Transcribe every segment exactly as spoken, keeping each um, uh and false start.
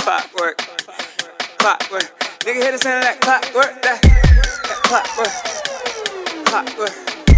Clockwork, clockwork. Nigga hit the sound of that clockwork, that, that clockwork, clockwork.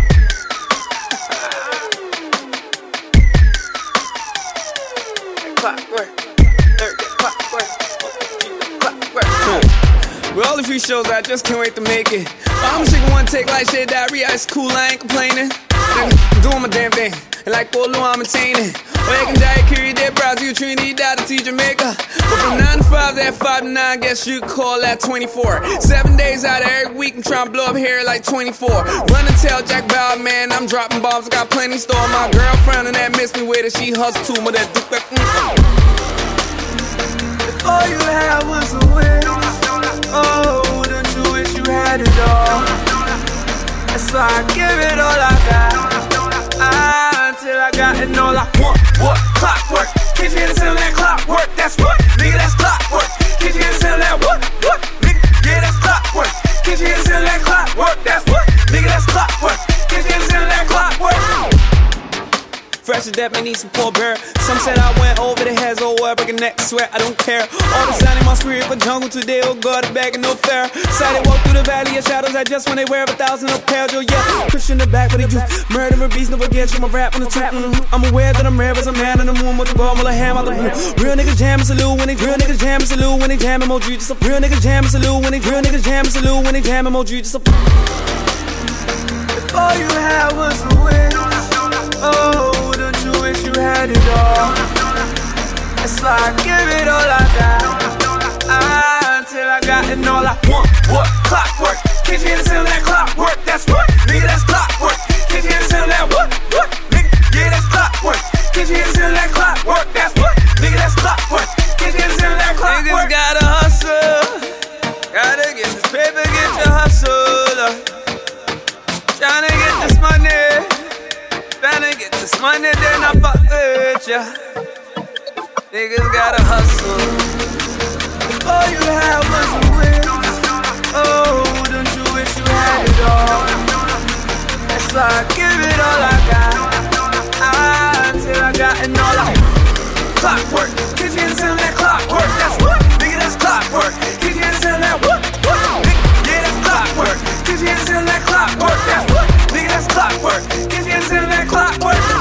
That clockwork, third, that clockwork, clockwork. Huh. With all the free shows, I just can't wait to make it. I'm a chicken one take like shit diarrhea, it's cool, I ain't complaining. Nigga, I'm doing my damn thing, and like Polo, I'm maintaining. Wake and die, carry dead Brazil, Trinidad to Jamaica. But from nine to five, that five to nine, guess you could call that twenty-four. Seven days out of every week, I'm trying to blow up here like twenty-four. Run and tell Jack Bauer, man, I'm dropping bombs, I got plenty store. My girlfriend and that miss me with it, she hustle too, but that duke that mm. If all you had was a win, oh, don't you wish you had it all? That's why I give it all I got. I, until I got it all I want. What? Clockwork. Can't you hear the sound of that clockwork? That's what? Nigga, that's clockwork. Can't you hear the sound of that what? What? Nigga, yeah, that's clockwork. Can't you hear the sound of that clockwork? That's what? Nigga, that's clockwork. Can't you hear the sound of that clockwork? Fresh as that, may need some poor bear. Some said I went over the heads, oh well, break a neck, sweat, I don't care. All the sound in my spirit for jungle today, oh God, a bag and no fair. Sighted walk through the valley of shadows, I just when they wear a thousand of pairs, oh yeah. Christian in the back with a youth, murderer beast, never get you, my rap on the tip. Mm-hmm. I'm aware that I'm rare as a man on the moon with the ball, with a ham out the blue. Real niggas jam and salute when they, real niggas jam and salute when they jam emoji, just a real niggas jam and salute when they, real niggas jam and salute when they jam emoji, just a. If all you had was a win, oh, don't you wish you had it all? It's like I give it all I got. I, until I got it all I want. What? Clockwork. Can't you hear the sound of that clockwork? That's what? Nigga, that's clockwork. Can't you hear the sound of that what? What? Nigga, yeah, that's clockwork. Can't you hear the sound of that clockwork? That's what? Nigga, that's clockwork. Can't you hear the sound of that clockwork? Niggas gotta hustle. Gotta get this paper, get your hustle. Tryna get this money. Tryna get this money, then I fuck with ya. Niggas gotta hustle. If all you had was a win, oh, don't you wish you had it all? That's why I give it all I got. I, until I got it all I. Clockwork, can't you hear the sound of that clockwork? That's what? Nigga, that's clockwork. Can't you hear the sound of that what? What? Nigga, yeah, that's clockwork. Can't you hear the sound of that clockwork? That's what? Nigga, that's clockwork. Can't you hear the sound of that clockwork?